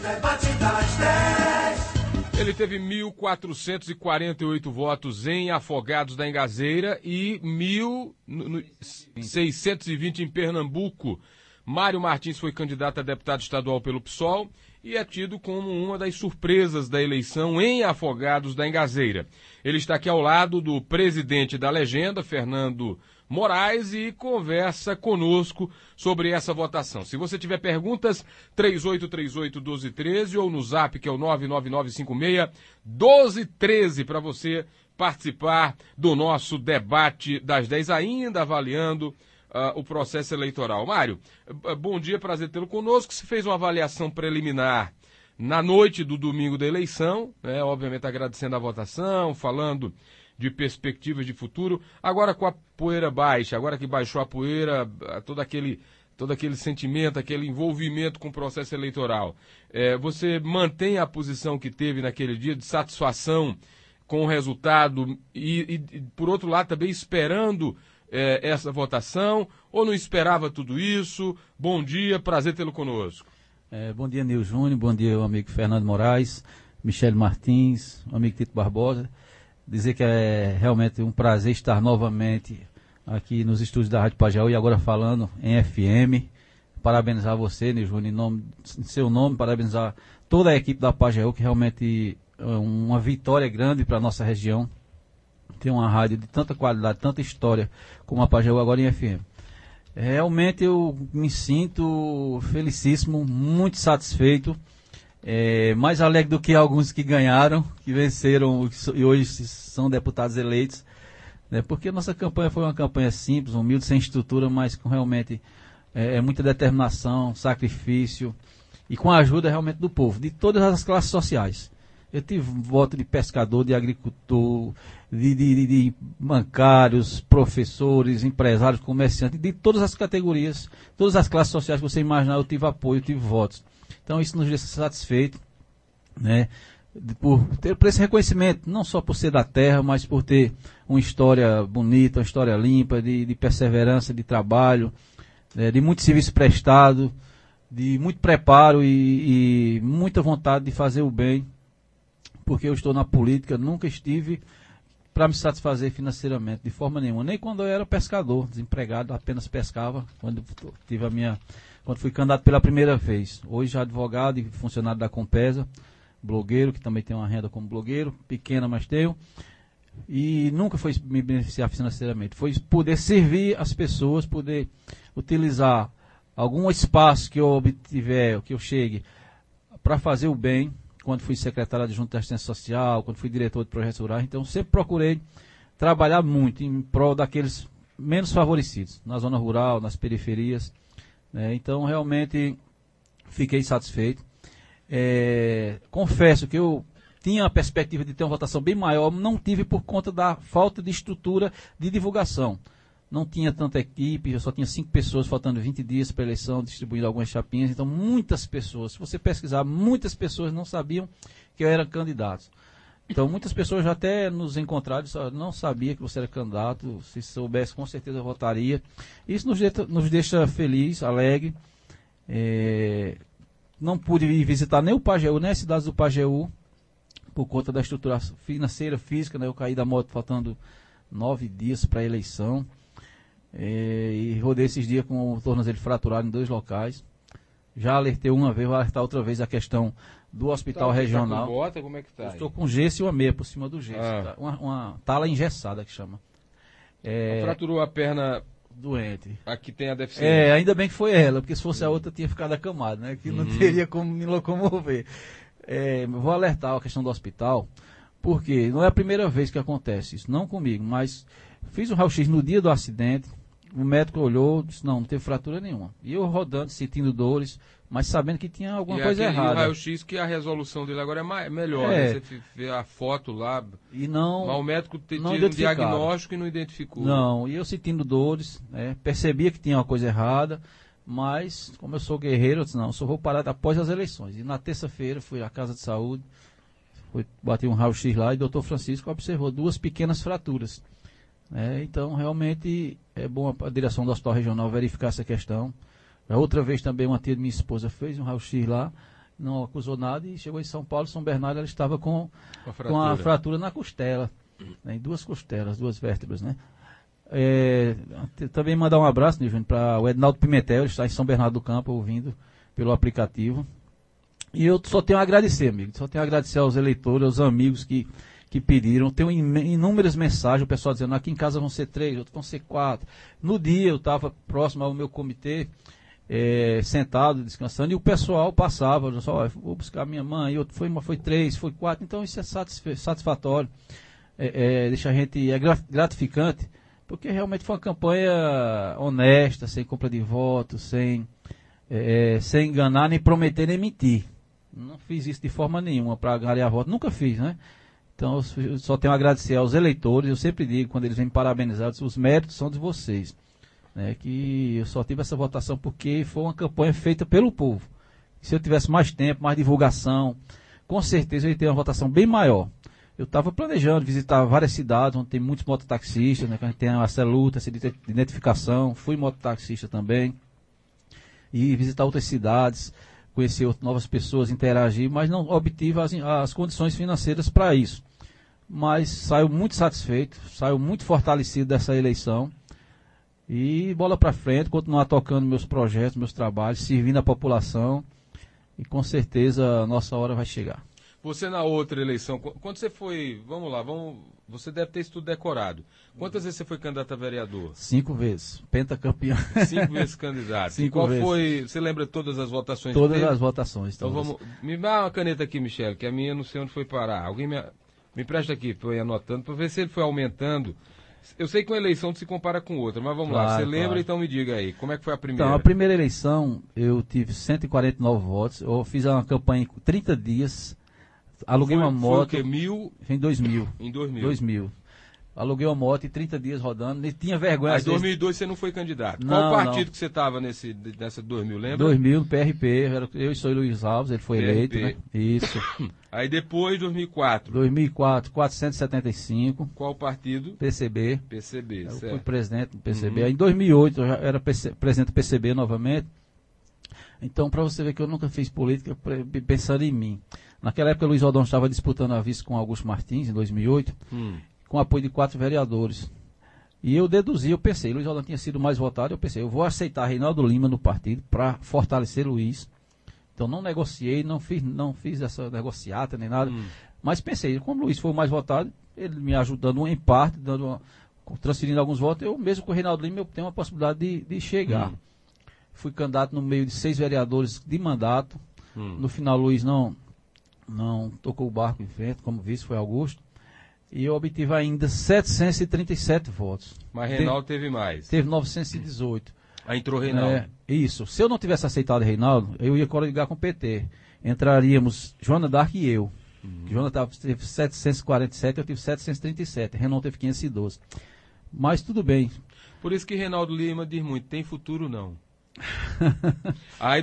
debate das 10. Ele teve 1.448 votos em Afogados da Engazeira e 1.620 em Pernambuco. Mário Martins foi candidato a deputado estadual pelo PSOL e é tido como uma das surpresas da eleição em Afogados da Engazeira. Ele está aqui ao lado do presidente da legenda, Fernando Moraes, e conversa conosco sobre essa votação. Se você tiver perguntas, 3838-1213 ou no zap, que é o 99956-1213, para você participar do nosso debate das 10, ainda avaliando o processo eleitoral. Mário, bom dia, prazer tê-lo conosco. Você fez uma avaliação preliminar na noite do domingo da eleição, né? Obviamente agradecendo a votação, falando de perspectivas de futuro. Agora com a poeira baixa, agora que baixou a poeira, todo aquele sentimento, aquele envolvimento com o processo eleitoral, você mantém a posição que teve naquele dia de satisfação com o resultado e por outro lado, também esperando essa votação, ou não esperava tudo isso? Bom dia, prazer tê-lo conosco. Bom dia, Nil Júnior, bom dia, amigo Fernando Moraes, Michele Martins, amigo Tito Barbosa. Dizer que é realmente um prazer estar novamente aqui nos estúdios da Rádio Pajeú e agora falando em FM. Parabenizar você, Nil Júnior, em seu nome, parabenizar toda a equipe da Pajeú, que realmente é uma vitória grande para a nossa região. Tem uma rádio de tanta qualidade, tanta história como a Pajeú agora em FM. Realmente eu me sinto felicíssimo, muito satisfeito, mais alegre do que alguns que ganharam, que venceram e hoje são deputados eleitos, né? Porque a nossa campanha foi uma campanha simples, humilde, sem estrutura, mas com realmente muita determinação, sacrifício e com a ajuda realmente do povo, de todas as classes sociais. Eu tive voto de pescador, de agricultor, de bancários, professores, empresários, comerciantes, de todas as categorias, todas as classes sociais que você imaginar, eu tive apoio, eu tive votos. Então isso nos deixa satisfeitos, né, por esse reconhecimento, não só por ser da terra, mas por ter uma história bonita, uma história limpa, de perseverança, de trabalho, de muito serviço prestado, de muito preparo e muita vontade de fazer o bem. Porque eu estou na política, nunca estive para me satisfazer financeiramente, de forma nenhuma. Nem quando eu era pescador, desempregado, apenas pescava, quando fui candidato pela primeira vez. Hoje já advogado e funcionário da Compesa, blogueiro, que também tem uma renda como blogueiro, pequena, mas tenho. E nunca foi me beneficiar financeiramente. Foi poder servir as pessoas, poder utilizar algum espaço que eu obtiver, que eu chegue, para fazer o bem. Quando fui secretário adjunto de assistência social, quando fui diretor de projetos rurais, então sempre procurei trabalhar muito em prol daqueles menos favorecidos, na zona rural, nas periferias, né? Então realmente fiquei satisfeito. Confesso que eu tinha a perspectiva de ter uma votação bem maior, não tive por conta da falta de estrutura de divulgação. Não tinha tanta equipe, eu só tinha 5 pessoas, faltando 20 dias para a eleição, distribuindo algumas chapinhas. Então, muitas pessoas, se você pesquisar, muitas pessoas não sabiam que eu era candidato. Então, muitas pessoas já até nos encontraram, não sabia que você era candidato, se soubesse, com certeza eu votaria. Isso nos deixa feliz, alegre. Não pude ir visitar nem o Pajeú, nem as cidades do Pajeú, por conta da estrutura financeira, física, né? Eu caí da moto faltando 9 dias para a eleição. E rodei esses dias com o tornozelo fraturado em 2 locais. Já alertei uma vez, vou alertar outra vez a questão do hospital regional. Tá com bota, como é que tá? Estou com gesso e uma meia por cima do gesso. Tá? Uma tala engessada que chama. Fraturou a perna doente. Aqui tem a deficiência. Ainda bem que foi ela, porque se fosse a outra tinha ficado acamado, né? Que não teria como me locomover. Vou alertar a questão do hospital, porque não é a primeira vez que acontece isso, não comigo, mas fiz um raio-x no dia do acidente. O médico olhou, disse, não teve fratura nenhuma. E eu rodando, sentindo dores, mas sabendo que tinha alguma coisa errada. E o raio-x, que a resolução dele agora é melhor, né? Você vê a foto lá, e não, mas o médico tinha um diagnóstico e não identificou. Não, e eu sentindo dores, percebia que tinha uma coisa errada, mas como eu sou guerreiro, eu disse, não, só vou parar após as eleições. E na terça-feira fui à Casa de Saúde, bati um raio-x lá e o doutor Francisco observou 2 pequenas fraturas. Então, realmente, é bom a direção do Hospital Regional verificar essa questão. A outra vez também uma tia de minha esposa fez um raio-x lá não acusou nada e chegou em São Paulo, São Bernardo, ela estava com a fratura na costela, né, em 2 costelas, 2 vértebras, né? Também mandar um abraço, né, Júnior, para o Ednaldo Pimentel, ele está em São Bernardo do Campo, ouvindo pelo aplicativo. E eu só tenho a agradecer, amigo, só tenho a agradecer aos eleitores, aos amigos que pediram. Tenho inúmeras mensagens, o pessoal dizendo, aqui em casa vão ser 3, outros vão ser 4. No dia eu estava próximo ao meu comitê, sentado, descansando, e o pessoal passava, só, vou buscar minha mãe, outro foi 3, foi 4, então isso é satisfatório, deixa a gente, gratificante, porque realmente foi uma campanha honesta, sem compra de votos, sem enganar, nem prometer, nem mentir. Não fiz isso de forma nenhuma para ganhar voto, nunca fiz, né? Então eu só tenho a agradecer aos eleitores, eu sempre digo, quando eles vêm parabenizar, os méritos são de vocês. Né, que eu só tive essa votação porque foi uma campanha feita pelo povo. Se eu tivesse mais tempo, mais divulgação, com certeza eu ia ter uma votação bem maior. Eu estava planejando visitar várias cidades onde tem muitos mototaxistas, né, que a gente tem essa luta, essa identificação. Fui mototaxista também. E visitar outras cidades, conhecer novas pessoas, interagir, mas não obtive as condições financeiras para isso. Mas saio muito satisfeito, saio muito fortalecido dessa eleição. E bola para frente, continuar tocando meus projetos, meus trabalhos, servindo a população. E com certeza a nossa hora vai chegar. Você na outra eleição, quando você foi, você deve ter isso tudo decorado. Quantas vezes você foi candidato a vereador? 5 vezes, pentacampeão. 5 vezes candidato. 5 Qual vezes. Foi, você lembra todas as votações? Todas as votações. Então vamos, me dá uma caneta aqui, Michele, que a minha não sei onde foi parar. Alguém me presta aqui, foi anotando, para ver se ele foi aumentando. Eu sei que uma eleição não se compara com outra, mas vamos lá. Você lembra, então me diga aí, como é que foi a primeira? Então, a primeira eleição eu tive 149 votos, eu fiz uma campanha em 30 dias, aluguei uma moto. Foi o quê? Em 2000. Em 2000. 2000. Aluguei uma moto em 30 dias rodando, e tinha vergonha. Mas em 2002 você não foi candidato. Não, qual partido que você estava nessa 2000, lembra? 2000, no PRP, eu e o Luiz Alves, ele foi eleito, né? Isso. Aí depois, 2004. 2004, 475. Qual partido? PCB. PCB, Eu certo. fui presidente do PCB. Aí em 2008 eu já era presidente do PCB novamente. Então, para você ver que eu nunca fiz política pensando em mim. Naquela época, o Luiz Aldão estava disputando a vice com Augusto Martins, em 2008, com apoio de 4 vereadores. E eu deduzi, eu pensei, Luiz Aldão tinha sido mais votado, eu pensei, eu vou aceitar Reinaldo Lima no partido para fortalecer Luiz. Então não negociei, não fiz essa negociata nem nada, mas pensei, como o Luiz foi o mais votado, ele me ajudando em parte, transferindo alguns votos, eu mesmo com o Reinaldo Lima eu tenho uma possibilidade de chegar. Fui candidato no meio de 6 vereadores de mandato, no final Luiz não tocou o barco em frente, como vice foi Augusto, e eu obtive ainda 737 votos. Mas Reinaldo teve mais. Teve 918. Aí entrou Reinaldo. Isso. Se eu não tivesse aceitado Reinaldo, eu ia coligar com o PT. Entraríamos Joana Dark e eu. Joana teve 747, eu tive 737. Reinaldo teve 512. Mas tudo bem. Por isso que Reinaldo Lima diz muito, tem futuro não. Aí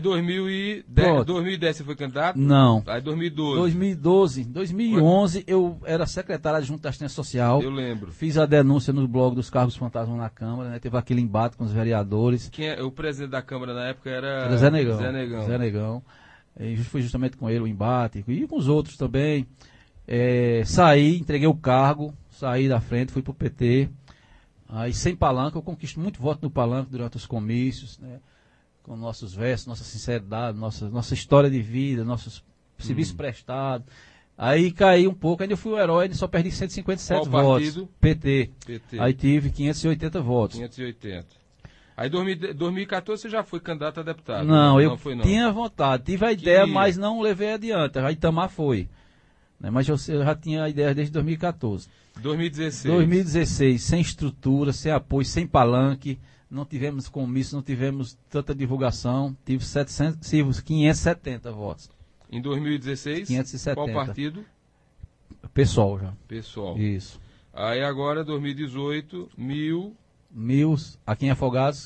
2010 você foi candidato? Não. Aí 2012. 2011 eu era secretário adjunto da assistência social. Eu lembro. Fiz a denúncia no blog dos cargos fantasmas na Câmara, né? Teve aquele embate com os vereadores. O presidente da Câmara na época era Zé Negão. E foi justamente com ele o embate, e com os outros também. Saí, entreguei o cargo, saí da frente, fui pro PT. Aí sem palanque, eu conquisto muito voto no palanque durante os comícios, né? Com nossos versos, nossa sinceridade, nossa história de vida, nossos serviços prestados. Aí caí um pouco, ainda eu fui o herói, só perdi 157 Qual votos. partido? PT. Aí tive 580 votos. 580. Aí 2014 você já foi candidato a deputado? Não, eu foi, não. Tinha vontade, tive a ideia, mas não levei adiante. A Itamar foi. Né? Mas eu já tinha a ideia desde 2014. 2016, sem estrutura, sem apoio, sem palanque. Não tivemos comício, não tivemos tanta divulgação. Tive 570 votos. Em 2016? 570. Qual partido? PSOL já. PSOL. Isso. Aí agora, 2018, aqui em Afogados,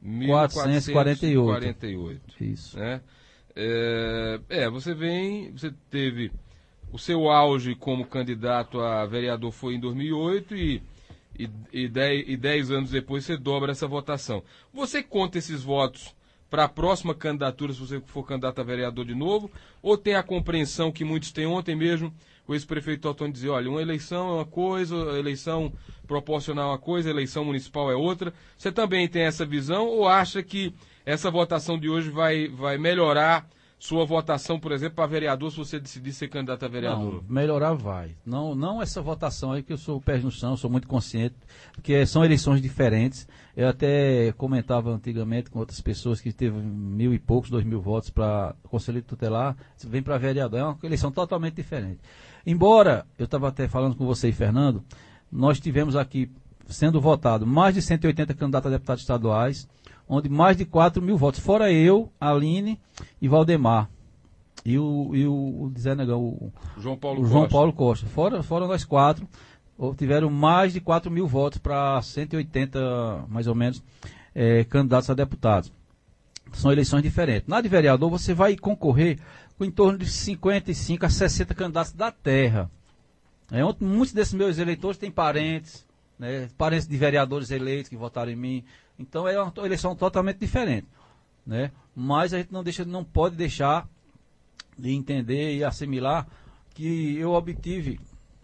448. Isso. Né? Você teve o seu auge como candidato a vereador foi em 2008 e 10 anos depois você dobra essa votação. Você conta esses votos para a próxima candidatura, se você for candidato a vereador de novo, ou tem a compreensão que muitos têm? Ontem mesmo o ex-prefeito Totônio dizia, olha, uma eleição é uma coisa, a eleição proporcional é uma coisa, a eleição municipal é outra. Você também tem essa visão ou acha que essa votação de hoje vai melhorar sua votação, por exemplo, para vereador, se você decidir ser candidato a vereador? Não, melhorar vai. Não essa votação aí, que eu sou pé no chão, sou muito consciente, porque são eleições diferentes. Eu até comentava antigamente com outras pessoas que teve 1.000 e poucos, 2.000 votos para conselheiro tutelar, vem para vereador, é uma eleição totalmente diferente. Embora, eu estava até falando com você e Fernando, nós tivemos aqui, sendo votado, mais de 180 candidatos a deputados estaduais, onde mais de 4.000 votos, fora eu, Aline e Valdemar. E o Zé Negão, o João Paulo Costa. Fora nós quatro, tiveram mais de 4.000 votos para 180, mais ou menos, candidatos a deputados. São eleições diferentes. Na de vereador, você vai concorrer com em torno de 55 a 60 candidatos da terra. Muitos desses meus eleitores têm parentes, né, parentes de vereadores eleitos que votaram em mim. Então é uma eleição totalmente diferente, né? Mas a gente não pode deixar de entender e assimilar que eu obtive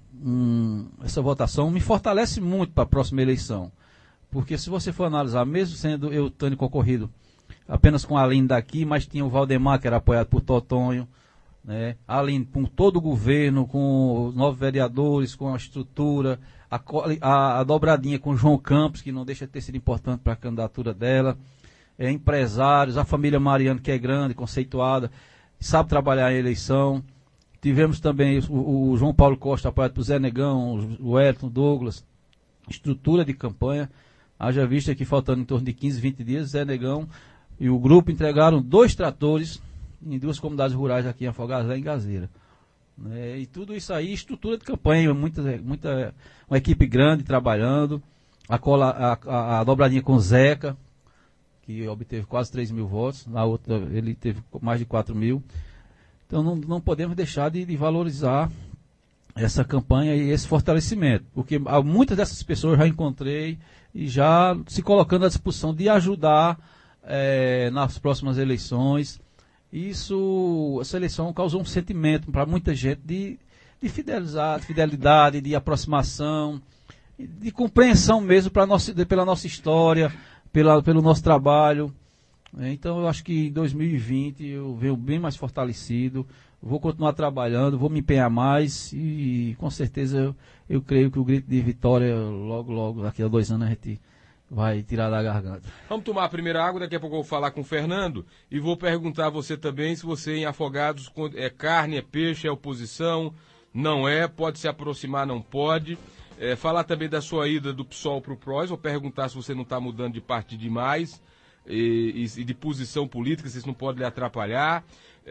essa votação, me fortalece muito para a próxima eleição. Porque se você for analisar, mesmo sendo eu tendo concorrido apenas com a Aline daqui, mas tinha o Valdemar, que era apoiado por Totônio, né? A Aline com todo o governo, com os 9 vereadores, com a estrutura, a dobradinha com o João Campos, que não deixa de ter sido importante para a candidatura dela, empresários, a família Mariano, que é grande, conceituada, sabe trabalhar em eleição. Tivemos também o João Paulo Costa, apoiado por Zé Negão, o Wellington, Douglas, estrutura de campanha. Haja vista que faltando em torno de 15, 20 dias, Zé Negão e o grupo entregaram 2 tratores em 2 comunidades rurais aqui em Afogados, lá em Gazeira. E tudo isso aí, estrutura de campanha, uma equipe grande trabalhando, a dobradinha com o Zeca, que obteve quase 3.000 votos, na outra ele teve mais de 4.000. Então não podemos deixar de valorizar essa campanha e esse fortalecimento, porque muitas dessas pessoas já encontrei e já se colocando à disposição de ajudar nas próximas eleições. Essa eleição causou um sentimento para muita gente de fidelidade, de aproximação, de compreensão mesmo pela nossa história, pelo nosso trabalho. Então eu acho que em 2020 eu venho bem mais fortalecido, vou continuar trabalhando, vou me empenhar mais e com certeza eu creio que o grito de vitória logo, daqui a 2 anos a gente vai tirar da garganta. Vamos tomar a primeira água, daqui a pouco eu vou falar com o Fernando e vou perguntar a você também se você em Afogados é carne, é peixe, é oposição, não é, pode se aproximar, não pode. Falar também da sua ida do PSOL para o PROS, vou perguntar se você não está mudando de partido demais e de posição política, se isso não pode lhe atrapalhar.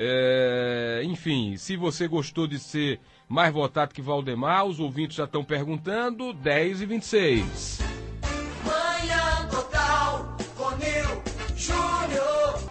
Enfim, se você gostou de ser mais votado que Valdemar, os ouvintes já estão perguntando, 10h26. Manhã Total com Nil Júnior.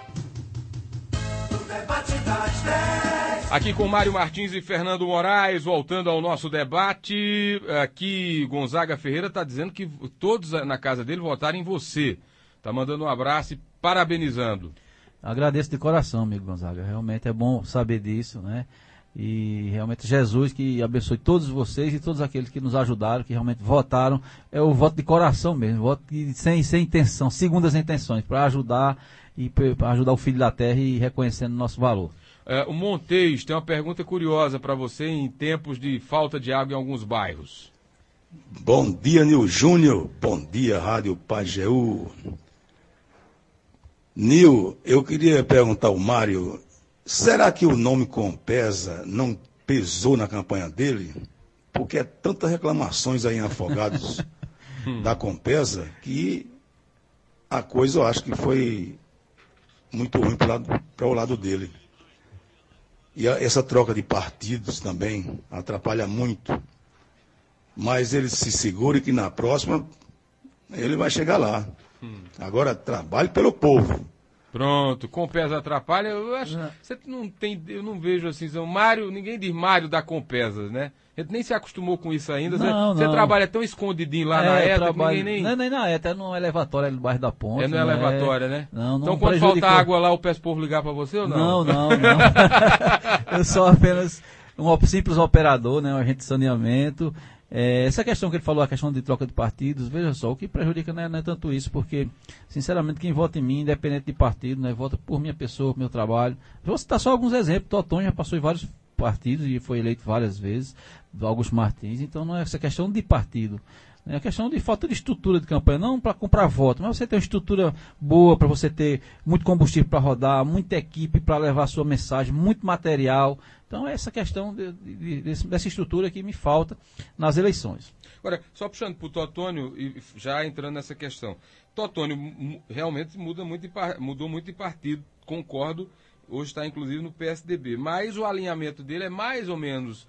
O debate das 10. Aqui com Mário Martins e Fernando Moraes, voltando ao nosso debate. Aqui Gonzaga Ferreira está dizendo que todos na casa dele votaram em você. Está mandando um abraço e parabenizando. Agradeço de coração, amigo Gonzaga. Realmente é bom saber disso, né? E realmente Jesus que abençoe todos vocês e todos aqueles que nos ajudaram, que realmente votaram. É o voto de coração mesmo, voto sem intenção, segundas intenções, para ajudar e para ajudar o filho da terra e reconhecendo o nosso valor. O Montes tem uma pergunta curiosa para você em tempos de falta de água em alguns bairros. Bom dia, Nil Júnior. Bom dia, Rádio Pajeú. Nil, eu queria perguntar ao Mário, será que o nome Compesa não pesou na campanha dele? Porque é tantas reclamações aí em Afogados da Compesa que a coisa eu acho que foi muito ruim para o lado dele. E essa troca de partidos também atrapalha muito. Mas ele se segura que na próxima ele vai chegar lá. Agora trabalhe pelo povo. Pronto, Compesa atrapalha. Eu acho você não tem, eu não vejo assim, Mário, ninguém diz Mário da Compesa, né? A gente nem se acostumou com isso ainda. Você trabalha tão escondidinho lá na ETA que ninguém nem... Não é nem na ETA, é no elevatório ali no bairro da Ponte. É no elevatório, né? Não então quando falta água lá, eu peço pro povo ligar pra você ou não? Não. Eu sou apenas um simples operador, né? Um agente de saneamento. Essa questão que ele falou, a questão de troca de partidos, veja só, o que prejudica não é tanto isso, porque, sinceramente, quem vota em mim, independente de partido, né, vota por minha pessoa, por meu trabalho. Vou citar só alguns exemplos. Totônio já passou em vários partidos e foi eleito várias vezes, Augusto Martins, então não é essa questão de partido. É a questão de falta de estrutura de campanha, não para comprar voto, mas você ter uma estrutura boa, para você ter muito combustível para rodar, muita equipe para levar a sua mensagem, muito material. Então é essa questão dessa estrutura que me falta nas eleições. Agora, só puxando para o Totônio e já entrando nessa questão. Totônio realmente mudou muito de partido, concordo, hoje está inclusive no PSDB, mas o alinhamento dele é mais ou menos...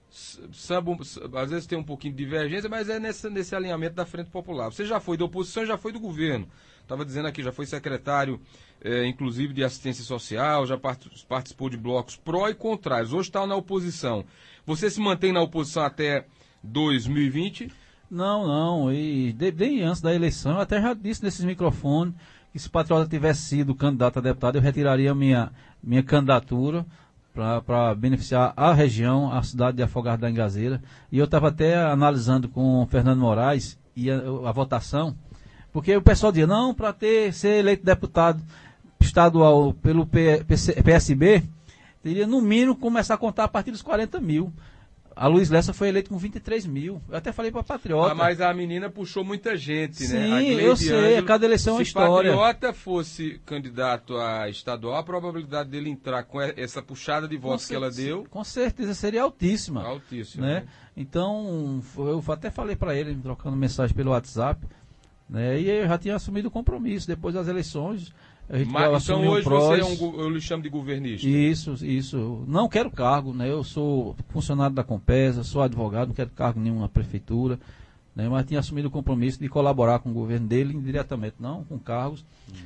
às vezes tem um pouquinho de divergência, mas é nesse alinhamento da Frente Popular. Você já foi da oposição, já foi do governo. Estava dizendo aqui, já foi secretário, inclusive, de assistência social, já participou de blocos pró e contrários. Hoje está na oposição. Você se mantém na oposição até 2020? Não. E bem antes da eleição, eu até já disse nesses microfones que se o Patriota tivesse sido candidato a deputado, eu retiraria minha candidatura para beneficiar a região, a cidade de Afogados da Engazeira. E eu estava até analisando com o Fernando Moraes e a votação, porque o pessoal dizia, não, para ser eleito deputado estadual pelo PSB, teria no mínimo começar a contar a partir dos 40 mil. A Luiz Lessa foi eleito com 23 mil. Eu até falei para Patriota. Mas a menina puxou muita gente, sim, né? Sim, eu sei. Cada eleição é uma história. Se Patriota fosse candidato a estadual, a probabilidade dele entrar com essa puxada de votos que ela deu... Com certeza, seria altíssima. Altíssima, né? Então, eu até falei para ele, trocando mensagem pelo WhatsApp, né? E eu já tinha assumido o compromisso. Depois das eleições... Então hoje você eu lhe chamo de governista. Isso. Não quero cargo, né? Eu sou funcionário da Compesa, sou advogado, não quero cargo nenhum na prefeitura, né? Mas tinha assumido o compromisso de colaborar com o governo dele indiretamente, não com cargos.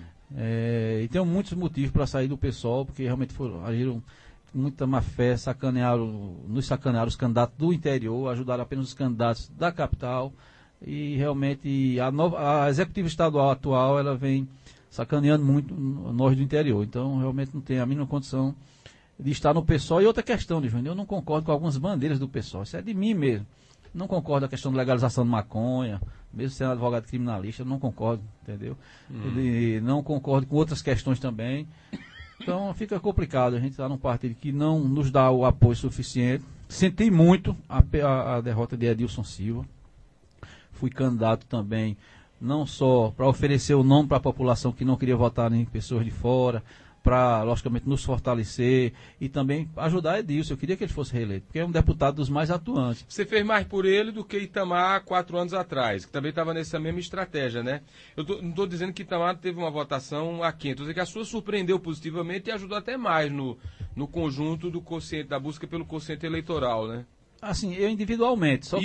E tenho muitos motivos para sair do PSOL, porque realmente agiram com muita má fé, nos sacanearam os candidatos do interior, ajudaram apenas os candidatos da capital. E realmente a executiva estadual atual, ela vem sacaneando muito nós do interior. Então, realmente não tem a mínima condição de estar no PSOL. E outra questão, Júnior, eu não concordo com algumas bandeiras do PSOL. Isso é de mim mesmo. Não concordo com a questão da legalização de maconha, mesmo sendo advogado criminalista, eu não concordo, entendeu? Não concordo com outras questões também. Então, fica complicado. A gente está num partido que não nos dá o apoio suficiente. Senti muito a derrota de Edilson Silva. Fui candidato também, não só para oferecer o nome para a população que não queria votar em pessoas de fora, para, logicamente, nos fortalecer e também ajudar Edilson. Eu queria que ele fosse reeleito, porque é um deputado dos mais atuantes. Você fez mais por ele do que Itamar 4 anos atrás, que também estava nessa mesma estratégia, né? Eu não estou dizendo que Itamar teve uma votação aquém, estou dizendo que a sua surpreendeu positivamente e ajudou até mais no conjunto do quociente, da busca pelo quociente eleitoral, né? Assim, eu individualmente, só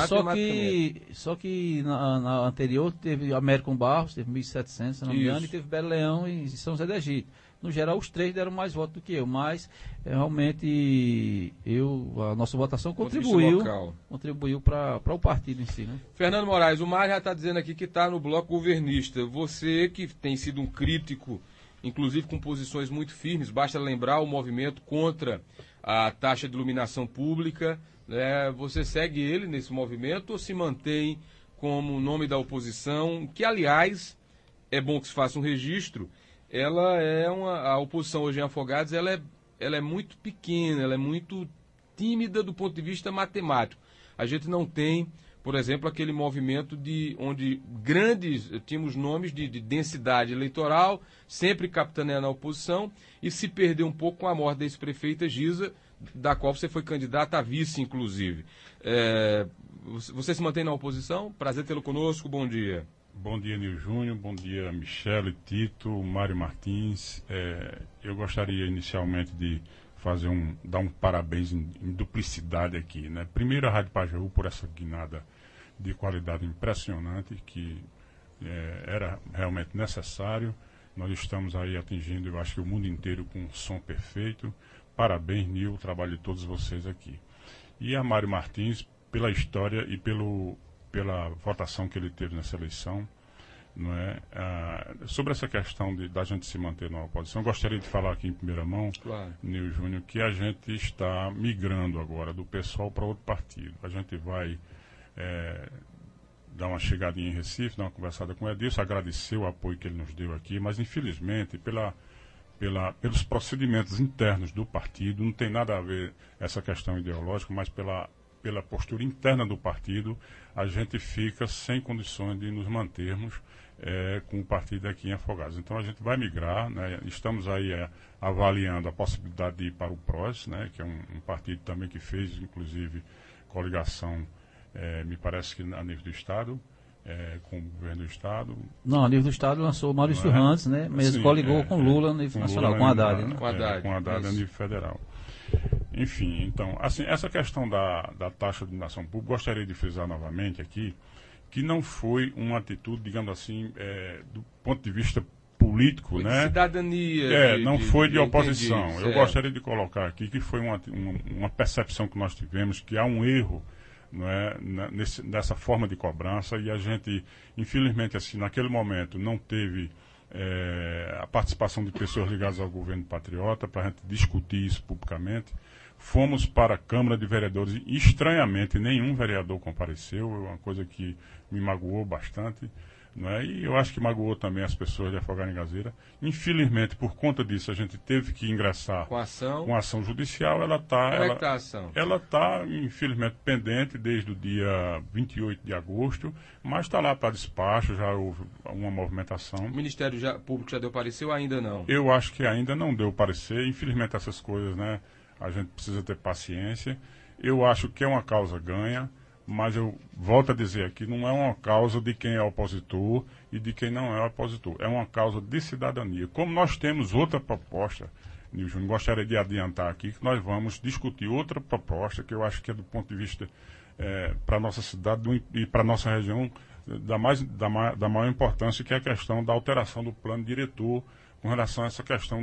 que na anterior teve Américo Barros, teve 1.700, se não me engano, e teve Belo Leão e São José do Egito. No geral, os três deram mais votos do que eu, mas realmente a nossa votação contribuiu para o partido em si, né? Fernando Moraes, o Mário já está dizendo aqui que está no bloco governista. Você que tem sido um crítico, inclusive com posições muito firmes, basta lembrar o movimento contra a taxa de iluminação pública, né? Você segue ele nesse movimento ou se mantém como nome da oposição, que aliás, é bom que se faça um registro, a oposição hoje em Afogados, ela é muito pequena, ela é muito tímida do ponto de vista matemático. A gente não tem, por exemplo, aquele movimento onde tínhamos nomes de densidade eleitoral, sempre capitaneando a oposição, e se perdeu um pouco com a morte da ex-prefeita Giza, da qual você foi candidata a vice, inclusive. Você se mantém na oposição? Prazer tê-lo conosco, bom dia. Bom dia, Nil Júnior, bom dia, Michele, Tito, Mário Martins. Eu gostaria inicialmente de dar um parabéns em duplicidade aqui, né? Primeiro a Rádio Pajeú por essa guinada de qualidade impressionante que era realmente necessário. Nós estamos aí atingindo, eu acho que o mundo inteiro com um som perfeito. Parabéns, Nil, o trabalho de todos vocês aqui. E a Mário Martins, pela história e pela votação que ele teve nessa eleição, não é? Sobre essa questão da gente se manter na oposição, eu gostaria de falar aqui em primeira mão, Claro. Nil Júnior, que a gente está migrando agora do PSOL para outro partido. A gente vai dar uma chegadinha em Recife, dar uma conversada com o Edilson, agradecer o apoio que ele nos deu aqui, mas infelizmente pelos procedimentos internos do partido, não tem nada a ver essa questão ideológica, mas pela postura interna do partido, a gente fica sem condições de nos mantermos com o partido aqui em Afogados. Então a gente vai migrar, né? Estamos aí avaliando a possibilidade de ir para o PROS, né? Que é um partido também que fez, inclusive, coligação, me parece que a nível do Estado, com o governo do Estado. Não, a nível do Estado lançou o Maurício Rantes, né? Mesmo Sim, coligou com Lula no nível nacional, Lula, com Haddad, né? Com Haddad, a nível federal. Enfim, então, assim, essa questão da taxa de iluminação pública, gostaria de frisar novamente aqui, que não foi uma atitude, digamos assim, do ponto de vista político, Foi de né? cidadania. Não foi de oposição. Entendi, Eu certo. gostaria de colocar aqui que foi uma percepção que nós tivemos, que há um erro, não é, nessa forma de cobrança, e a gente, infelizmente, assim, naquele momento não teve a participação de pessoas ligadas ao governo patriota para a gente discutir isso publicamente. Fomos para a Câmara de Vereadores e, estranhamente, nenhum vereador compareceu, é uma coisa que me magoou bastante, não é? E eu acho que magoou também as pessoas de Afogados em Gazeira. Infelizmente, por conta disso, a gente teve que ingressar Com ação. com ação judicial. Ela está, Como é que está a ação? ela está, infelizmente, pendente desde o dia 28 de agosto, mas está lá para despacho, já houve uma movimentação. O Ministério Público já deu parecer ou ainda não? Eu acho que ainda não deu parecer. Infelizmente, essas coisas, né? A gente precisa ter paciência. Eu acho que é uma causa ganha, mas eu volto a dizer aqui, não é uma causa de quem é opositor e de quem não é opositor. É uma causa de cidadania. Como nós temos outra proposta, Nil Júnior, gostaria de adiantar aqui que nós vamos discutir outra proposta, que eu acho que é do ponto de vista para a nossa cidade e para a nossa região da maior importância, que é a questão da alteração do plano diretor com relação a essa questão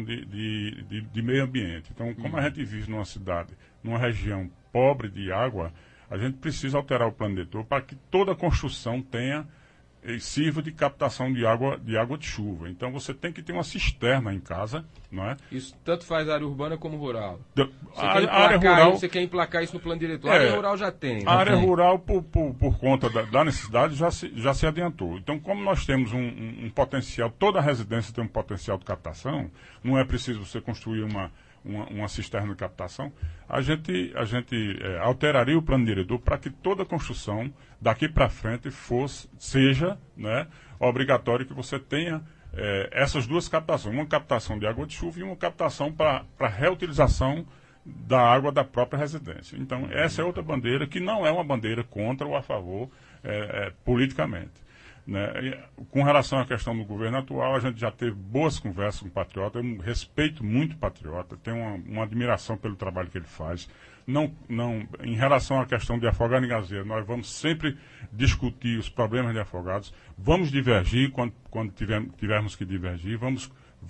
de meio ambiente. Então, como a gente vive numa cidade, numa região pobre de água, a gente precisa alterar o plano diretor para que toda construção tenha sirva de captação de água de chuva. Então você tem que ter uma cisterna em casa, não é? Isso tanto faz área urbana como rural. A área rural, você quer emplacar isso no plano diretor. A área rural já tem. A área rural, por conta da necessidade, já se adiantou. Então, como nós temos um potencial, toda residência tem um potencial de captação, não é preciso você construir uma cisterna de captação, a gente alteraria o plano diretor para que toda construção daqui para frente seja, né, obrigatório que você tenha essas duas captações, uma captação de água de chuva e uma captação para reutilização da água da própria residência. Então, essa é outra bandeira que não é uma bandeira contra ou a favor politicamente. Né? Com relação à questão do governo atual, a gente já teve boas conversas com o Patriota. Eu respeito muito o Patriota, tenho uma admiração pelo trabalho que ele faz. Em relação à questão de Afogados em Gazeira, nós vamos sempre discutir os problemas de Afogados, vamos divergir quando tivermos que divergir, vamos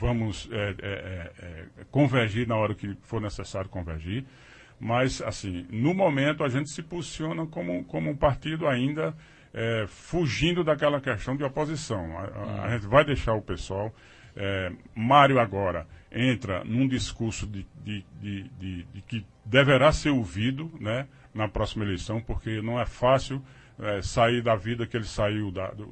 convergir na hora que for necessário convergir, mas, assim, no momento a gente se posiciona como um partido ainda fugindo daquela questão de oposição. A gente vai deixar o pessoal. Mário agora entra num discurso de que deverá ser ouvido, né, na próxima eleição, porque não é fácil sair da vida que ele saiu,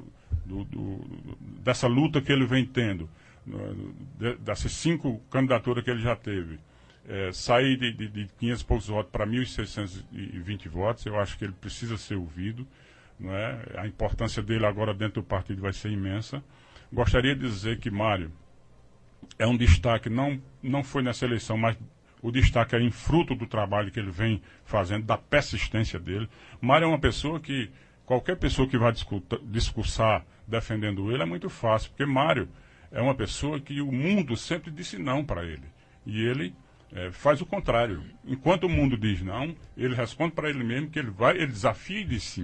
dessa luta que ele vem tendo, dessas 5 candidaturas que ele já teve. Sair de 500 e poucos votos para 1.620 votos, eu acho que ele precisa ser ouvido. Não é? A importância dele agora dentro do partido vai ser imensa. Gostaria de dizer que Mário é um destaque, não foi nessa eleição, mas o destaque é em fruto do trabalho que ele vem fazendo, da persistência dele. Mário é uma pessoa que, qualquer pessoa que vai discursar defendendo ele é muito fácil, porque Mário é uma pessoa que o mundo sempre disse não para ele. E ele faz o contrário. Enquanto o mundo diz não, ele responde para ele mesmo que ele desafia e diz sim.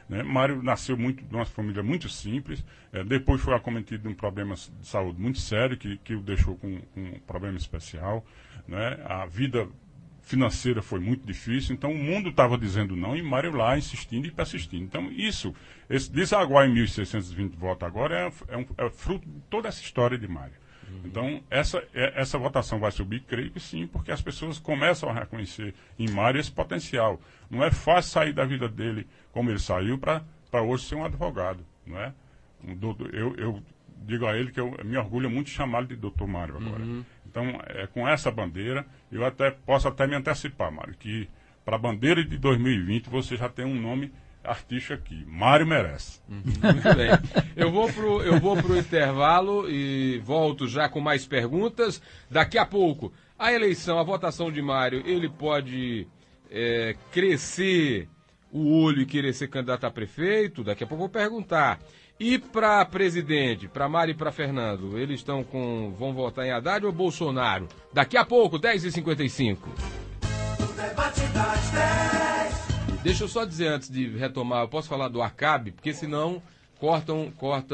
né? Mário nasceu de uma família muito simples, depois foi acometido de um problema de saúde muito sério, que o deixou com um problema especial, né? A vida financeira foi muito difícil, então o mundo estava dizendo não e Mário lá insistindo e persistindo. Então esse desaguar em 1.620 votos agora é fruto de toda essa história de Mário. Então essa votação vai subir, creio que sim, porque as pessoas começam a reconhecer em Mário esse potencial. Não é fácil sair da vida dele como ele saiu para hoje ser um advogado, não é? Eu digo a ele que eu me orgulho muito de chamá-lo de doutor Mário agora. Então, com essa bandeira, eu posso até me antecipar, Mário, que para a bandeira de 2020 você já tem um nome artístico aqui. Mário merece. Muito bem. Eu vou pro intervalo e volto já com mais perguntas. Daqui a pouco, a votação de Mário, ele pode crescer o olho e querer ser candidato a prefeito? Daqui a pouco eu vou perguntar. E para presidente, para Mário e para Fernando, eles vão votar em Haddad ou Bolsonaro? Daqui a pouco, 10h55. O debate das 10. Deixa eu só dizer antes de retomar, eu posso falar do Acabe, porque senão cortam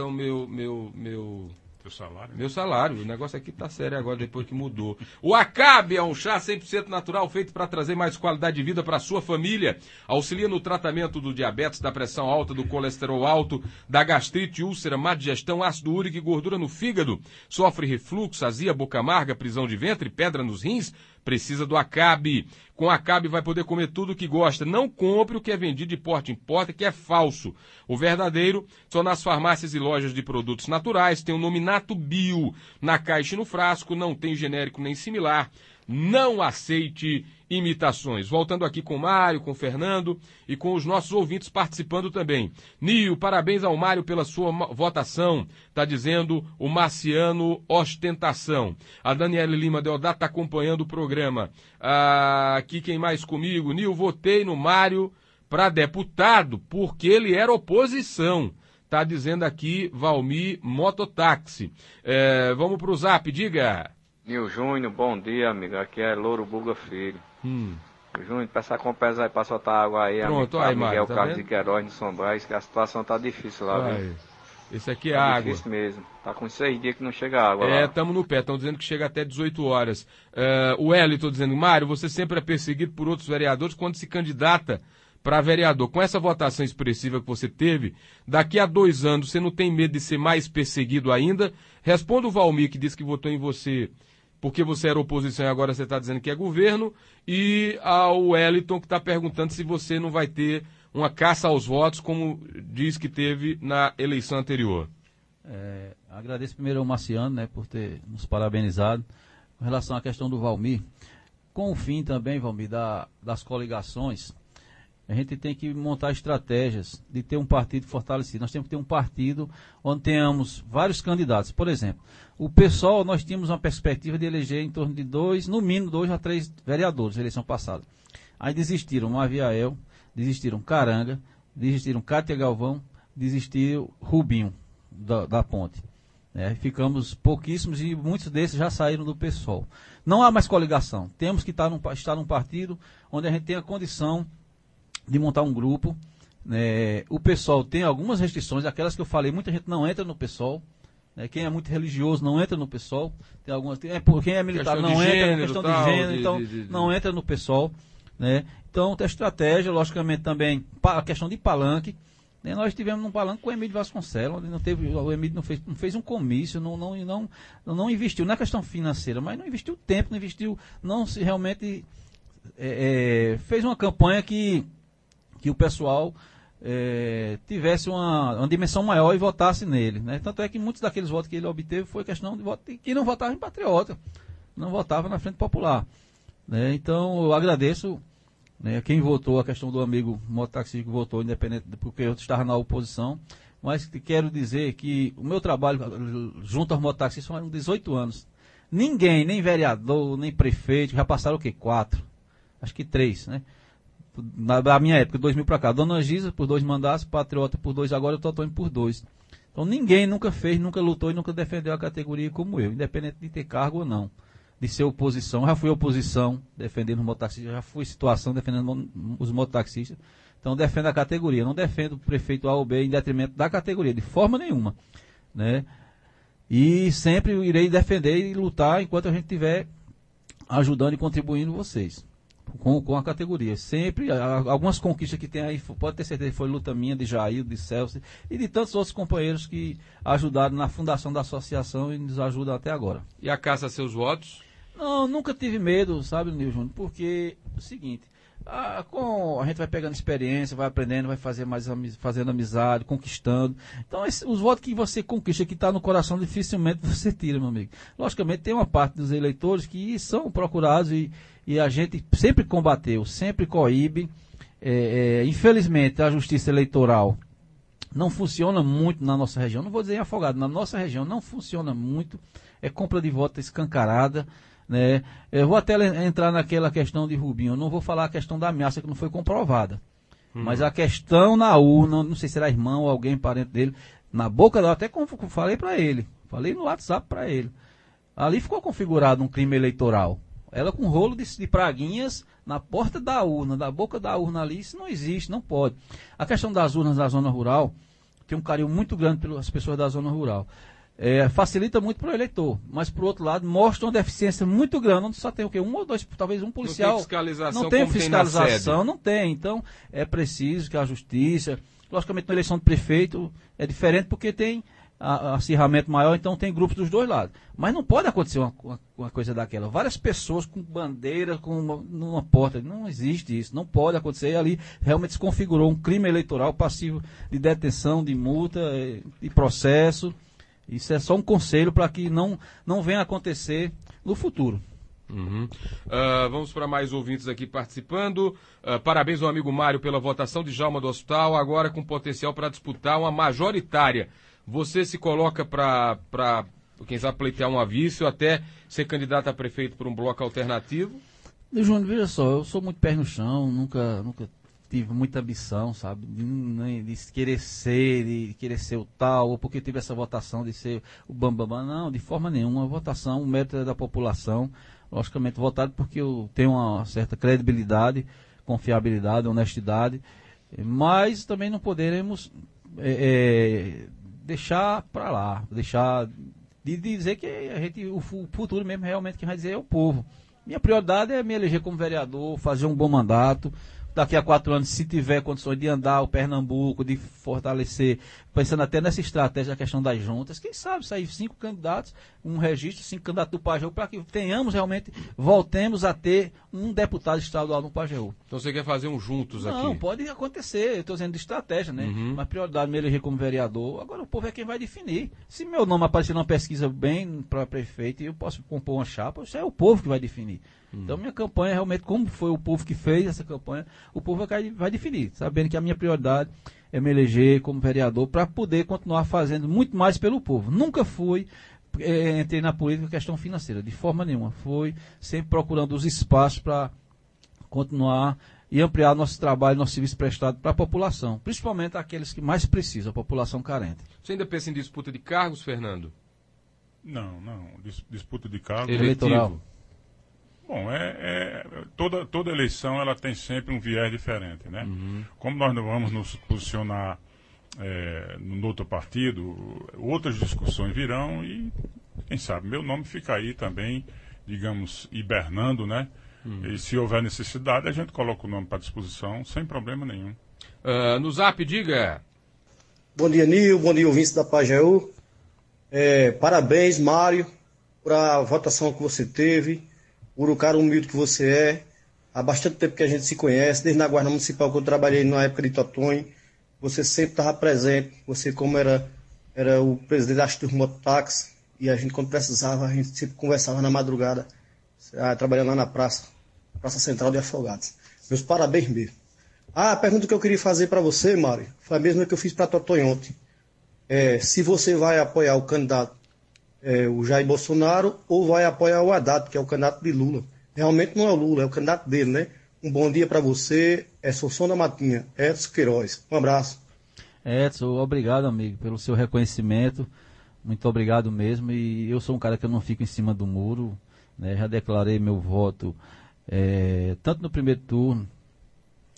Teu salário? meu salário. O negócio aqui tá sério agora, depois que mudou. O Acabe é um chá 100% natural feito para trazer mais qualidade de vida para sua família. Auxilia no tratamento do diabetes, da pressão alta, do colesterol alto, da gastrite, úlcera, má digestão, ácido úrico e gordura no fígado. Sofre refluxo, azia, boca amarga, prisão de ventre, pedra nos rins? Precisa do Acabe. Com Acabe vai poder comer tudo o que gosta. Não compre o que é vendido de porta em porta, que é falso. O verdadeiro só nas farmácias e lojas de produtos naturais. Tem o nome Nato Bio na caixa e no frasco. Não tem genérico nem similar. Não aceite imitações. Voltando aqui com o Mário, com o Fernando e com os nossos ouvintes participando também. Nil, parabéns ao Mário pela sua votação. Está dizendo o Marciano Ostentação. A Daniela Lima Deodato está acompanhando o programa. Aqui quem mais comigo? Nil, votei no Mário para deputado porque ele era oposição. Está dizendo aqui Valmir Mototáxi. Vamos para o Zap, diga. Nil Júnior, bom dia, amigo. Aqui é Louro Buga Filho. Júnior, peça com pés aí pra soltar água aí, Pronto, amigo. aí, Miguel Mário, tá Carlos vendo? de Queiroz, no São Brás, que a situação tá difícil lá, viu? Esse aqui é Tá água. difícil mesmo. Tá com 6 dias que não chega água lá. Estamos no pé, estão dizendo que chega até 18 horas. O Wellington dizendo, Mário, você sempre é perseguido por outros vereadores quando se candidata para vereador. Com essa votação expressiva que você teve, daqui a 2 anos você não tem medo de ser mais perseguido ainda? Responda o Valmir, que disse que votou em você porque você era oposição e agora você está dizendo que é governo, e ao Wellington, que está perguntando se você não vai ter uma caça aos votos, como diz que teve na eleição anterior. Agradeço primeiro ao Marciano, né, por ter nos parabenizado. Com relação à questão do Valmir, com o fim também, Valmir, das coligações, a gente tem que montar estratégias de ter um partido fortalecido. Nós temos que ter um partido onde tenhamos vários candidatos. Por exemplo, o PSOL, nós tínhamos uma perspectiva de eleger em torno de no mínimo 2 a 3 vereadores na eleição passada. Aí desistiram Maviael, desistiram Caranga, desistiram Cátia Galvão, desistiu Rubinho da Ponte. Ficamos pouquíssimos e muitos desses já saíram do PSOL. Não há mais coligação. Temos que estar num partido onde a gente tenha condição de montar um grupo. O PSOL tem algumas restrições, aquelas que eu falei, muita gente não entra no PSOL. Quem é muito religioso não entra no PSOL. Tem algumas, quem é militar não entra, questão de gênero, então não entra no PSOL. Então tem estratégia, logicamente também a questão de palanque. Nós tivemos um palanque com o Emílio Vasconcelos, o Emílio não fez um comício, não investiu na questão financeira, mas não investiu tempo, não se realmente fez uma campanha que o pessoal tivesse uma dimensão maior e votasse nele. Tanto é que muitos daqueles votos que ele obteve foi questão de voto que não votava em patriota, não votava na Frente Popular. Então eu agradeço quem votou, a questão do amigo mototaxista que votou independente, porque eu estava na oposição, mas quero dizer que o meu trabalho junto aos mototaxistas foram 18 anos. Ninguém, nem vereador, nem prefeito, já passaram o quê? 4, acho que 3, na minha época, 2000 para cá, Dona Gisa por 2 mandatos, Patriota por 2, agora eu estou indo por 2. Então ninguém nunca fez, nunca lutou e nunca defendeu a categoria como eu, independente de ter cargo ou não, de ser oposição. Já fui oposição defendendo os mototaxistas, já fui situação defendendo os mototaxistas. Então defendo a categoria, não defendo o prefeito A ou B em detrimento da categoria, de forma nenhuma, né? E sempre irei defender e lutar enquanto a gente estiver ajudando e contribuindo vocês com a categoria. Sempre, algumas conquistas que tem aí, pode ter certeza que foi luta minha, de Jair, de Celso e de tantos outros companheiros que ajudaram na fundação da associação e nos ajudam até agora. E a caça a seus votos? Não, nunca tive medo, sabe, Nil Júnior, porque é o seguinte, a gente vai pegando experiência, vai aprendendo, vai fazendo amizade, conquistando. Então, os votos que você conquista, que está no coração, dificilmente você tira, meu amigo. Logicamente, tem uma parte dos eleitores que são procurados e a gente sempre combateu, sempre coíbe. Infelizmente, a justiça eleitoral não funciona muito na nossa região. Não vou dizer em Afogado, na nossa região não funciona muito. É compra de voto escancarada. Né? Eu vou até entrar naquela questão de Rubinho, eu não vou falar a questão da ameaça que não foi comprovada, mas a questão na urna, não sei se era irmão ou alguém parente dele, na boca dela, até como falei para ele, falei no WhatsApp para ele, ali ficou configurado um crime eleitoral, ela com rolo de praguinhas na porta da urna, da boca da urna ali, isso não existe, não pode. A questão das urnas da zona rural, tem um carinho muito grande pelas pessoas da zona rural. Facilita muito para o eleitor, mas por outro lado mostra uma deficiência muito grande, onde só tem o quê? Um ou dois, talvez um policial. Não tem fiscalização, não tem como fiscalização, tem não tem. Então é preciso que a justiça, logicamente na eleição de prefeito é diferente porque tem acirramento maior, então tem grupos dos dois lados. Mas não pode acontecer uma coisa daquela. Várias pessoas com bandeira numa porta, não existe isso, não pode acontecer. E ali realmente se configurou um crime eleitoral passivo de detenção, de multa, de processo. Isso é só um conselho para que não venha a acontecer no futuro. Uhum. Vamos para mais ouvintes aqui participando. Parabéns ao amigo Mário pela votação de Djalma do Hospital, agora com potencial para disputar uma majoritária. Você se coloca para quem sabe, pleitear uma vice ou até ser candidato a prefeito por um bloco alternativo? Júnior, veja só, eu sou muito pé no chão, nunca tive muita ambição, sabe, de querer ser o tal, ou porque tive essa votação de ser o bambambam, não, de forma nenhuma. A votação, o mérito é da população, logicamente votado porque eu tenho uma certa credibilidade, confiabilidade, honestidade, mas também não poderemos deixar para lá, deixar de dizer que o futuro mesmo realmente quem vai dizer é o povo. Minha prioridade é me eleger como vereador, fazer um bom mandato. Daqui a 4 anos, se tiver condições de andar o Pernambuco, de fortalecer, pensando até nessa estratégia, a questão das juntas, quem sabe sair 5 candidatos, um registro, 5 candidatos do Pajeú, para que tenhamos realmente, voltemos a ter um deputado estadual no Pajeú. Então você quer fazer um juntos aqui? Não, pode acontecer, eu estou dizendo de estratégia, né? Mas prioridade me eleger como vereador, agora o povo é quem vai definir. Se meu nome aparecer numa pesquisa bem para prefeito e eu posso compor uma chapa, isso é o povo que vai definir. Então minha campanha realmente, como foi o povo que fez essa campanha, o povo vai definir, sabendo que a minha prioridade é me eleger como vereador para poder continuar fazendo muito mais pelo povo. Nunca entrei na política questão financeira, de forma nenhuma. Fui sempre procurando os espaços para continuar e ampliar nosso trabalho, nosso serviço prestado para a população, principalmente aqueles que mais precisam, a população carente. Você ainda pensa em disputa de cargos, Fernando? Não. Disputa de cargos. Eleitoral. Bom, toda eleição ela tem sempre um viés diferente, né? Como nós não vamos nos posicionar no outro partido, outras discussões virão e, quem sabe, meu nome fica aí também, digamos, hibernando, né? E se houver necessidade, a gente coloca o nome para disposição sem problema nenhum. No Zap, diga. Bom dia, Nil. Bom dia, ouvintes da Pajeú. Parabéns, Mário, por a votação que você teve. Por o cara humilde que você é. Há bastante tempo que a gente se conhece, desde na Guarda Municipal que eu trabalhei na época de Totonho. Você sempre estava presente, você como era o presidente da Turma Mototáxi, e a gente quando precisava, a gente sempre conversava na madrugada, trabalhando lá na Praça Central de Afogados. Meus parabéns mesmo. A pergunta que eu queria fazer para você, Mário, foi a mesma que eu fiz para Totonho ontem. Se você vai apoiar o candidato o Jair Bolsonaro ou vai apoiar o Haddad, que é o candidato de Lula. Realmente não é o Lula, é o candidato dele, né? Um bom dia para você, Sossão da Matinha, Edson Queiroz. Um abraço. Edson, obrigado, amigo, pelo seu reconhecimento. Muito obrigado mesmo. E eu sou um cara que eu não fico em cima do muro, né? Já declarei meu voto tanto no primeiro turno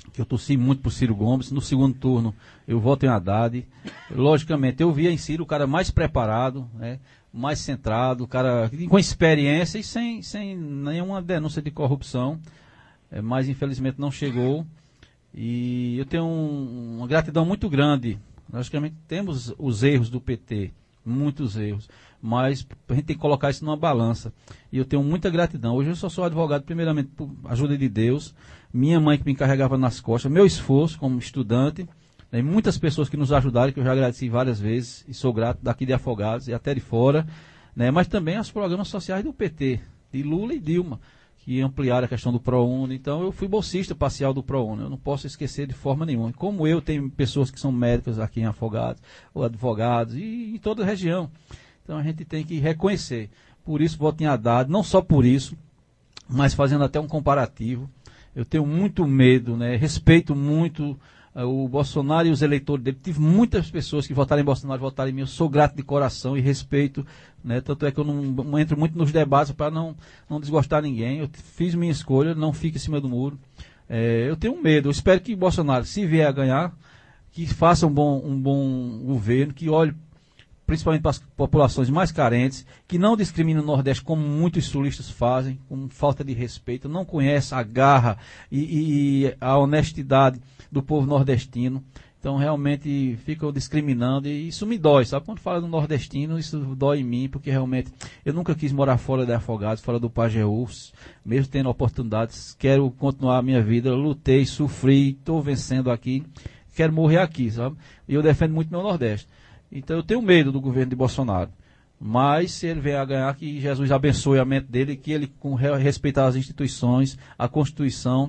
que eu torci muito por Ciro Gomes. No segundo turno, eu voto em Haddad. Logicamente, eu via em Ciro o cara mais preparado, né, mais centrado, o cara com experiência e sem nenhuma denúncia de corrupção, mas infelizmente não chegou. E eu tenho uma gratidão muito grande. Logicamente, temos os erros do PT, muitos erros, mas a gente tem que colocar isso numa balança. E eu tenho muita gratidão. Hoje eu só sou advogado, primeiramente, por ajuda de Deus, minha mãe que me encarregava nas costas, meu esforço como estudante, né, muitas pessoas que nos ajudaram, que eu já agradeci várias vezes, e sou grato daqui de Afogados e até de fora, né, mas também aos programas sociais do PT, de Lula e Dilma, que ampliaram a questão do ProUni. Então eu fui bolsista parcial do ProUni, eu não posso esquecer de forma nenhuma. Como eu, tenho pessoas que são médicos aqui em Afogados, ou advogados, e em toda a região. Então a gente tem que reconhecer. Por isso voto em Haddad, não só por isso, mas fazendo até um comparativo. Eu tenho muito medo, né? Respeito muito o Bolsonaro e os eleitores dele. Tive muitas pessoas que votaram em Bolsonaro, votaram em mim. Eu sou grato de coração e respeito, né? Tanto é que eu não entro muito nos debates para não desgostar ninguém. Eu fiz minha escolha, não fico em cima do muro. Eu tenho medo. Eu espero que Bolsonaro, se vier a ganhar, que faça um bom governo, que olhe principalmente para as populações mais carentes, que não discrimina o Nordeste como muitos sulistas fazem, com falta de respeito, não conhece a garra e a honestidade do povo nordestino. Então realmente ficam discriminando e isso me dói, sabe? Quando fala do nordestino, isso dói em mim, porque realmente eu nunca quis morar fora de Afogados, fora do Pajeú, mesmo tendo oportunidades, quero continuar a minha vida, lutei, sofri, estou vencendo aqui, quero morrer aqui, sabe? E eu defendo muito meu Nordeste. Então eu tenho medo do governo de Bolsonaro, mas se ele vier a ganhar, que Jesus abençoe a mente dele, que ele respeitar as instituições, a Constituição,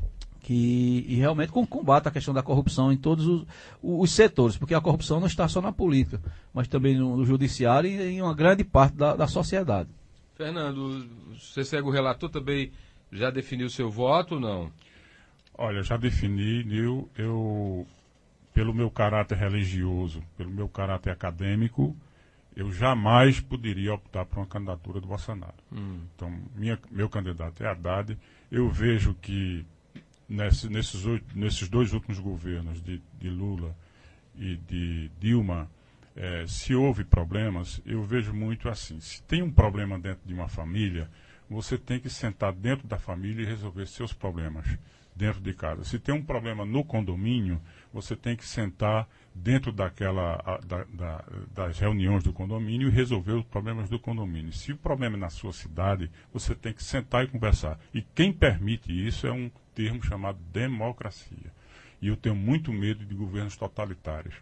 e realmente combata a questão da corrupção em todos os setores, porque a corrupção não está só na política, mas também no judiciário e em uma grande parte da sociedade. Fernando, você segue o relator, também já definiu seu voto ou não? Olha, já defini, eu pelo meu caráter religioso, pelo meu caráter acadêmico, eu jamais poderia optar por uma candidatura do Bolsonaro. Então, meu candidato é Haddad. Eu vejo que nesses dois últimos governos de Lula e de Dilma, se houve problemas, eu vejo muito assim. Se tem um problema dentro de uma família, você tem que sentar dentro da família e resolver seus problemas dentro de casa. Se tem um problema no condomínio, você tem que sentar dentro das reuniões do condomínio e resolver os problemas do condomínio. Se o problema é na sua cidade, você tem que sentar e conversar. E quem permite isso é um termo chamado democracia. E eu tenho muito medo de governos totalitários.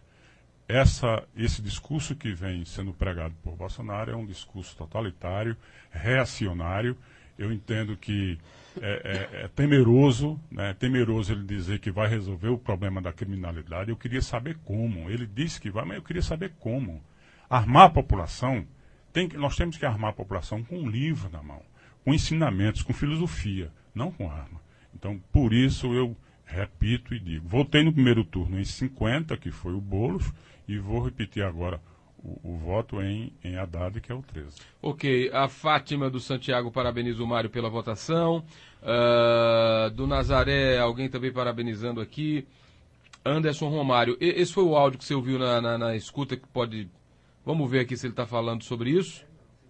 Esse discurso que vem sendo pregado por Bolsonaro é um discurso totalitário, reacionário. Eu entendo que é temeroso, né? Temeroso ele dizer que vai resolver o problema da criminalidade. Eu queria saber como. Ele disse que vai, mas eu queria saber como. Armar a população, nós temos que armar a população com um livro na mão, com ensinamentos, com filosofia, não com arma. Então, por isso eu repito e digo. Votei no primeiro turno em 50, que foi o Boulos, e vou repetir agora o voto em Haddad, que é o 13. Ok, a Fátima do Santiago parabeniza o Mário pela votação. Do Nazaré, alguém também parabenizando aqui. Anderson Romário, esse foi o áudio que você ouviu na escuta, que pode... Vamos ver aqui se ele está falando sobre isso.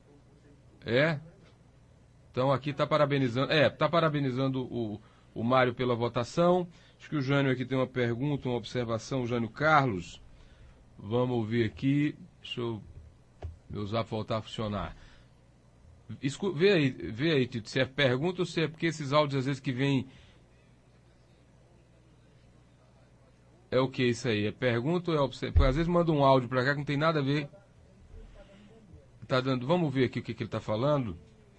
Então aqui está parabenizando... Está parabenizando o Mário pela votação. Acho que o Jânio aqui tem uma pergunta, uma observação, o Jânio Carlos. Vamos ouvir aqui. Deixa eu meu zap voltar a funcionar. Vê aí, Tito, se é pergunta ou se é porque esses áudios às vezes que vêm... É o que isso aí? É pergunta ou é observação? Porque às vezes manda um áudio pra cá que não tem nada a ver. Tá dando... Vamos ver aqui o que ele tá falando.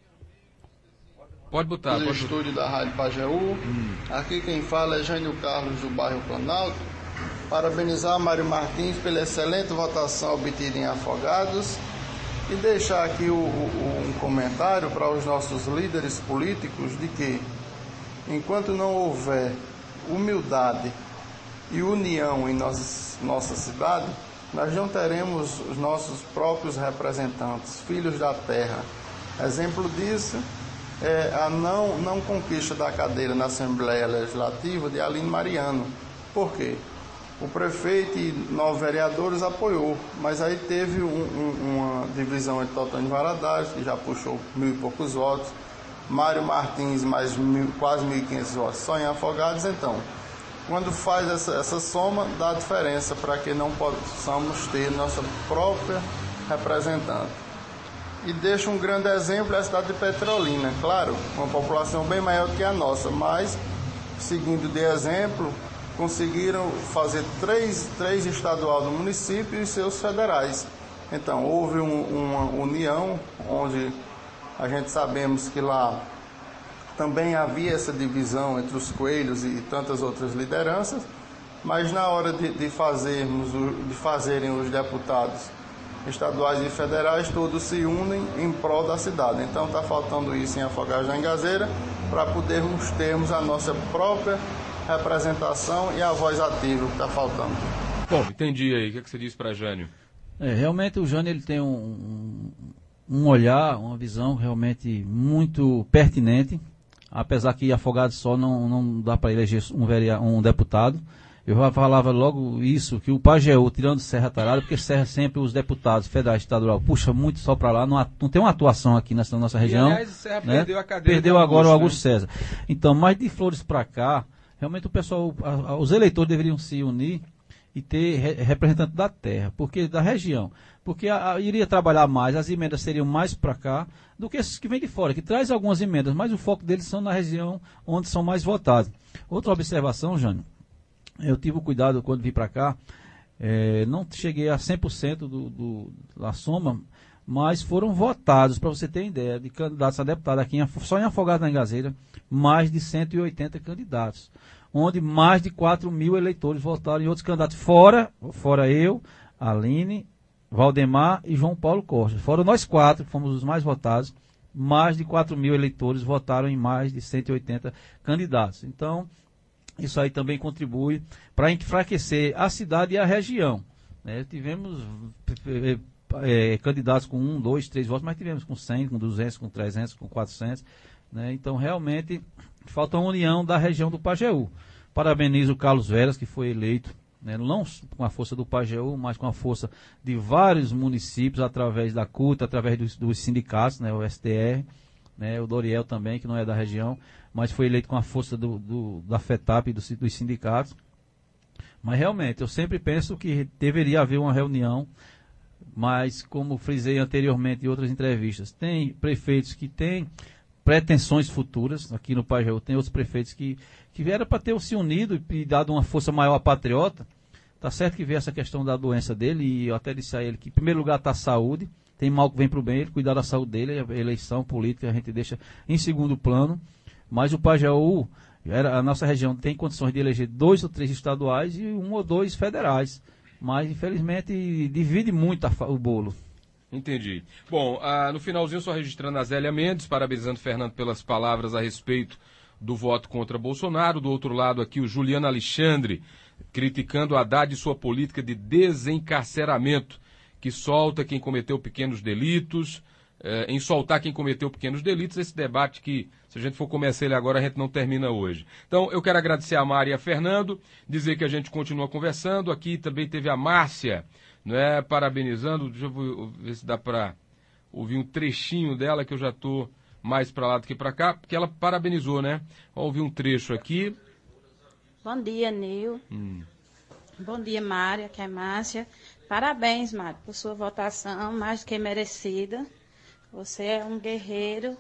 Pode botar. No estúdio da Rádio Pajeú. Aqui quem fala é Jânio Carlos, do bairro Planalto. Parabenizar Mário Martins pela excelente votação obtida em Afogados e deixar aqui um comentário para os nossos líderes políticos de que, enquanto não houver humildade e união em nossa cidade, nós não teremos os nossos próprios representantes, filhos da terra. Exemplo disso a não conquista da cadeira na Assembleia Legislativa de Aline Mariano. Por quê? O prefeito e 9 vereadores apoiou, mas aí teve uma divisão entre Totônio Valadares, que já puxou 1.000 e poucos votos, Mário Martins mais quase 1.500 votos só em Afogados. Então, quando faz essa soma, dá diferença para que não possamos ter nossa própria representante. E deixa um grande exemplo a cidade de Petrolina, claro, uma população bem maior que a nossa, mas, seguindo de exemplo, conseguiram fazer três estadual do município e seus federais. Então, houve uma união, onde a gente sabemos que lá também havia essa divisão entre os coelhos e tantas outras lideranças, mas na hora de fazerem os deputados estaduais e federais, todos se unem em prol da cidade. Então está faltando isso em Afogados da Engazeira, para podermos termos a nossa própria representação e a voz ativa que está faltando. Bom, entendi aí. O que é que você disse para Jânio? Realmente o Jânio ele tem um olhar, uma visão realmente muito pertinente, apesar que Afogados só não dá para eleger um deputado. Eu já falava logo isso, que o Pajeú, tirando Serra Talhada, porque Serra sempre os deputados federais estadual puxa muito só para lá, não tem uma atuação aqui nessa nossa região. E, aliás, Serra, né? Perdeu a cadeira. Perdeu agora o Augusto César. Então, mas de Flores para cá, realmente o pessoal, os eleitores deveriam se unir e ter representante da terra, porque da região, porque iria trabalhar mais, as emendas seriam mais para cá do que esses que vêm de fora, que traz algumas emendas, mas o foco deles são na região onde são mais votados. Outra observação, Jânio, eu tive o cuidado quando vim para cá, não cheguei a 100% da soma, mas foram votados, para você ter ideia, de candidatos a deputado aqui, só em Afogados da Engazeira, mais de 180 candidatos, onde mais de 4.000 eleitores votaram em outros candidatos, fora eu, Aline, Valdemar e João Paulo Costa. Fora nós 4, que fomos os mais votados, mais de 4.000 eleitores votaram em mais de 180 candidatos. Então, isso aí também contribui para enfraquecer a cidade e a região. Tivemos candidatos com 1, 2, 3 votos, mas tivemos com 100, com 200, com 300, com 400. Então, realmente, falta uma união da região do Pajeú. Parabenizo o Carlos Veras, que foi eleito, não com a força do Pajeú, mas com a força de vários municípios, através da CUT, através dos sindicatos, o STR, o Doriel também, que não é da região, mas foi eleito com a força da FETAP e dos sindicatos. Mas realmente, eu sempre penso que deveria haver uma reunião, mas como frisei anteriormente em outras entrevistas, tem prefeitos que têm pretensões futuras, aqui no Pajeú tem outros prefeitos que vieram para ter se unido e dado uma força maior a patriota. Tá certo que vê essa questão da doença dele, e eu até disse a ele que em primeiro lugar está a saúde, tem mal que vem para o bem, ele cuidar da saúde dele, a eleição política a gente deixa em segundo plano, mas o Pajeú, a nossa região tem condições de eleger 2 ou 3 estaduais e 1 ou 2 federais, mas infelizmente divide muito o bolo. Entendi. Bom, no finalzinho só registrando a Zélia Mendes, parabenizando o Fernando pelas palavras a respeito do voto contra Bolsonaro. Do outro lado aqui o Juliano Alexandre, criticando a Haddad e sua política de desencarceramento, que solta quem cometeu pequenos delitos, em soltar quem cometeu pequenos delitos, esse debate que, se a gente for começar ele agora, a gente não termina hoje. Então, eu quero agradecer a Mari e a Fernando, dizer que a gente continua conversando. Aqui também teve a Márcia, parabenizando. Deixa eu ver se dá para ouvir um trechinho dela, que eu já estou mais para lá do que para cá, porque ela parabenizou, né? Vamos ouvir um trecho aqui. Bom dia, Nil. Bom dia, Mária, que é Márcia. Parabéns, Mário, por sua votação, mais do que merecida. Você é um guerreiro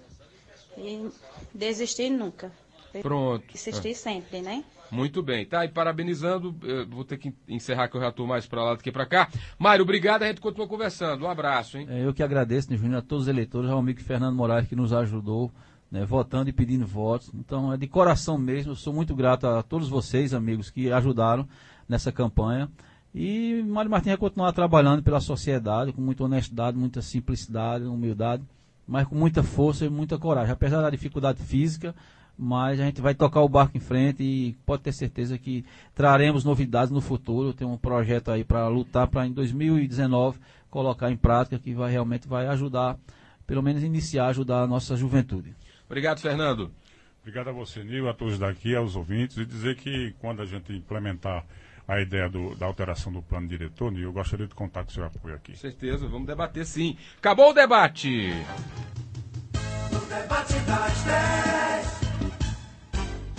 e desistir nunca. Pronto. Desistir sempre, né? Muito bem, tá? E parabenizando, vou ter que encerrar, que eu já estou mais para lá do que para cá. Mário, obrigado, a gente continua conversando. Um abraço, hein? Eu que agradeço, né, Júnior, a todos os eleitores, ao amigo Fernando Moraes, que nos ajudou, votando e pedindo votos. Então, é de coração mesmo, eu sou muito grato a todos vocês, amigos, que ajudaram nessa campanha. E Mário Martins vai continuar trabalhando pela sociedade, com muita honestidade, muita simplicidade, humildade, mas com muita força e muita coragem. Apesar da dificuldade física, mas a gente vai tocar o barco em frente e pode ter certeza que traremos novidades no futuro. Eu tenho um projeto aí para lutar, para em 2019 colocar em prática, que realmente vai ajudar, pelo menos ajudar a nossa juventude. Obrigado, Fernando. Obrigado a você, Nil, a todos daqui, aos ouvintes, e dizer que quando a gente implementar a ideia da alteração do plano diretor, Nil, eu gostaria de contar com o seu apoio aqui. Com certeza, vamos debater sim. Acabou o debate! O debate das 10.